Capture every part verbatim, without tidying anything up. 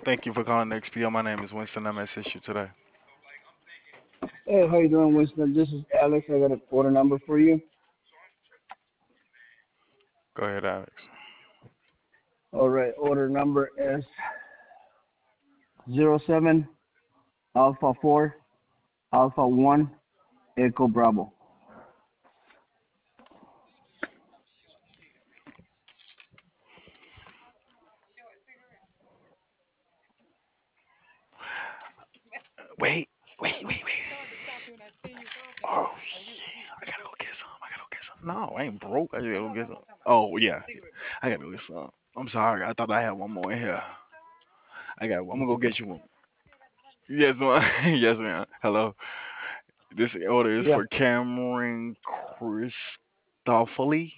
Thank you for calling X P O. My name is Winston. I'm assist you today. Hey, how you doing, Winston? This is Alex. I got a order number for you. Go ahead, Alex. All right, order number is zero seven Alpha four Alpha one Echo Bravo. Wait, wait, wait, wait. Oh shit! I gotta go get some. I gotta go get some. No, I ain't broke. I gotta go get some. Oh yeah, I gotta go get some. I'm sorry. I thought I had one more in here. I got. I'm gonna It's go okay. get you one. Yes, ma'am. Yes, ma'am. Hello. This order is Yeah. for Cameron Christofoli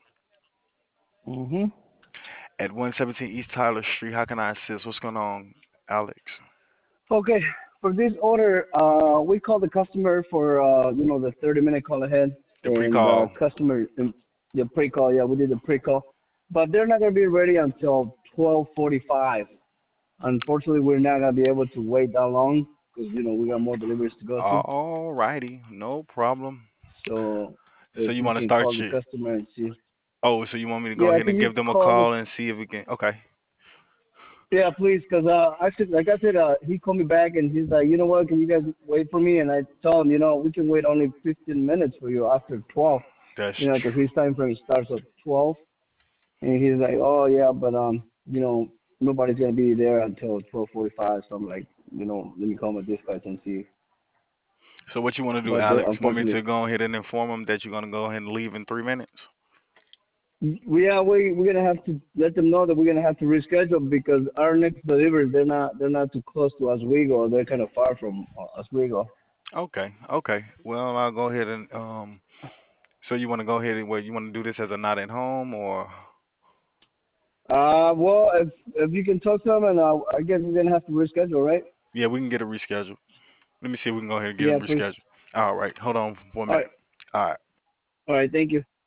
Mhm. at one seventeen East Tyler Street. How can I assist? What's going on, Alex? Okay. For this order, uh, we called the customer for uh, you know, the thirty minute call ahead, The and uh, pre-call. customer um, the pre call. Yeah, we did the pre call, but they're not gonna be ready until twelve forty five. Unfortunately, we're not gonna be able to wait that long because you know we got more deliveries to go to. All righty, no problem. So So if you you want to can start call the your? customer and see. Oh, so you want me to go Yeah, ahead can and you give them a call the? call and see if we can? Okay. Yeah, please, because uh, I said, like I said, uh, he called me back and he's like, you know what? Can you guys wait for me? And I told him, you know, we can wait only fifteen minutes for you after twelve. That's You know, because true. his time frame starts at twelve. And he's like, oh yeah, but um, you know, nobody's gonna be there until twelve forty-five. So I'm like, you know, let me call my dispatch and see. So what you want to do, But they, Alex? Want me unfortunately, to go ahead and inform them that you're gonna go ahead and leave in three minutes? we yeah, we we're gonna have to let them know that we're gonna have to reschedule because our next delivery they're not they're not too close to Oswego. They're kind of far from uh, Oswego. Okay. Okay. Well, I'll go ahead and um. So you want to go ahead and what? You want to do this as a not at home or? Uh, well, if if you can talk to them, and uh, I guess we're gonna have to reschedule, right? Yeah, we can get it rescheduled. Let me see if we can go ahead and get Yeah, it please. rescheduled. All right. Hold on for a All right, minute. All right. all right. Thank you.